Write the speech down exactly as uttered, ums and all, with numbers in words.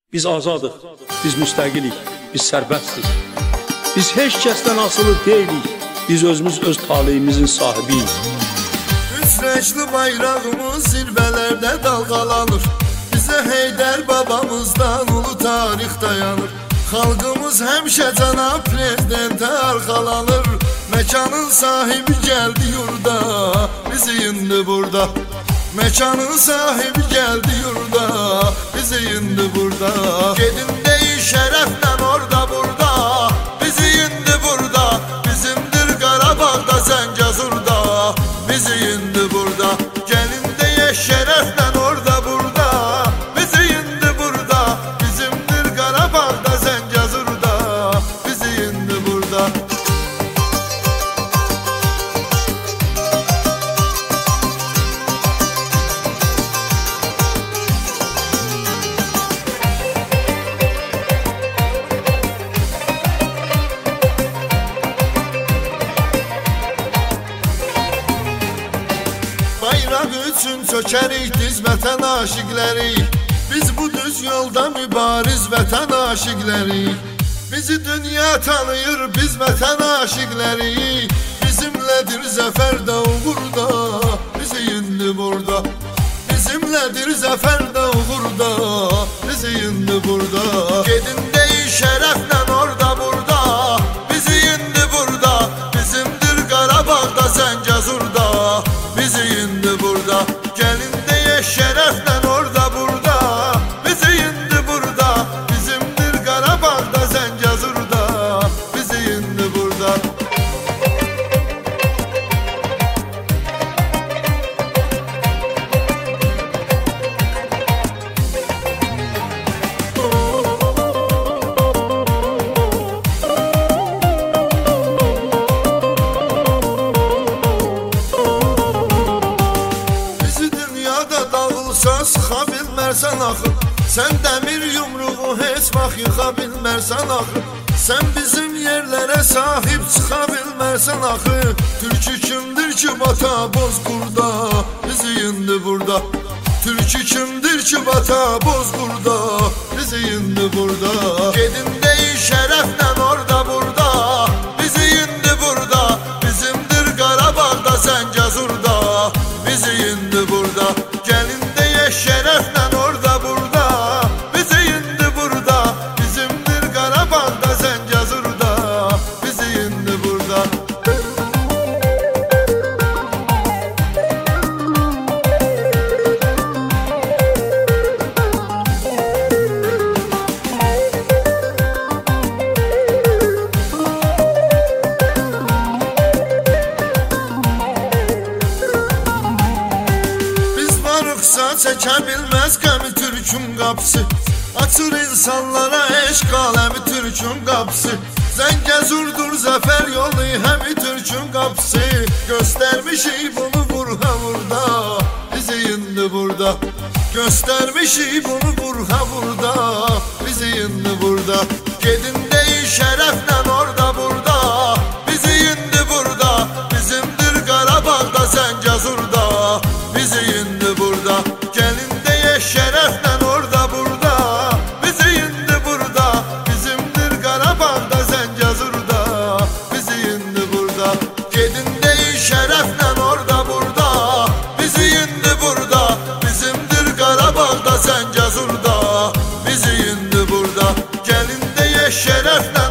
Biz azadıq, biz müstəqilik, biz sərbəstdik. Biz heç kəsdən asılı deyilik, biz özümüz öz taleyimizin sahibiyik. Üç renkli bayrağımız zirvələrdə dalgalanır. Bizə Heydər babamızdan ulu tarix dayanır. Xalqımız həmişə cənab prezidentə arxalanır. Mekanın sahibi gəldi yurda, bizi indi burada. Mekanın sahibi geldi yurda, bizi indi burada. Gedin deyin şerefle orada burada, bizi indi burada. Bizimdir Qarabağda Zəngəzurda, bizi indi burada. Gelin deyin şerefle orada burada, bizi indi burada. Bizimdir Qarabağda Zəngəzurda, bizi indi burada. Bayraq üçün çökərik diz vətən aşiqləri. Biz bu düz yolda mübariz vətən aşiqləri. Bizi dünya tanıyır biz vətən aşiqləri. Bizimlədir zəfər də uğurda, bizi indi burada. Bizimlədir zəfər də uğurda, bizi indi burada. Gedin deyin şərəflə orada burada, bizi indi burada. Bizimdir Qarabağda Zəngəzurda, bizi indi burada. Gelin deyin şerefle orada burada, bizi indi burada. Bizimdir Qarabağda Zəngəzurda, bizi indi burada. Sıxa bilmərsən axı, sən dəmir yumruğu heç vaxt yıxa bilmərsən axı. Sən bizim yerlərə sahib çıxa bilmərsən axı. Türkü kimdir ki bata Bozqurda, bizi indi burada. Türkü kimdir ki bata Bozqurda, bizi indi burada. Gedin deyin şərəflə orada burada, bizi indi burada. Bizimdir Qarabağda Zəngəzurda, bizi indi burada. Gelin şerefle orada burada, bizi indi burada. Bizimdir Qarabağda Zəngəzurda, bizi indi burada. Çəkə bilməz qəmi Türkün qapısı. Açır insanlara eşq aləmi Türkün qapısı. Zəngəzurdur zəfər yolu həmi Türkün qapısı. Göstərmişik bunu vurha vurda, bizi indi burada. Göstərmişik bunu vurha vurda, bizi indi burada. Gedin deyin şərəflə orada burada, bizi indi burada. Bizimdir Qarabağda Zəngəzurda, bizi indi burada. Gelin deyin şerefle orada burada, bizi indi burada. Bizimdir Qarabağda Zəngəzurda, bizi indi burada. Gedin deyin şerefle orada burada, bizi indi burada. Bizimdir Qarabağda Zəngəzurda, bizi indi burada. Gelin deyin şerefle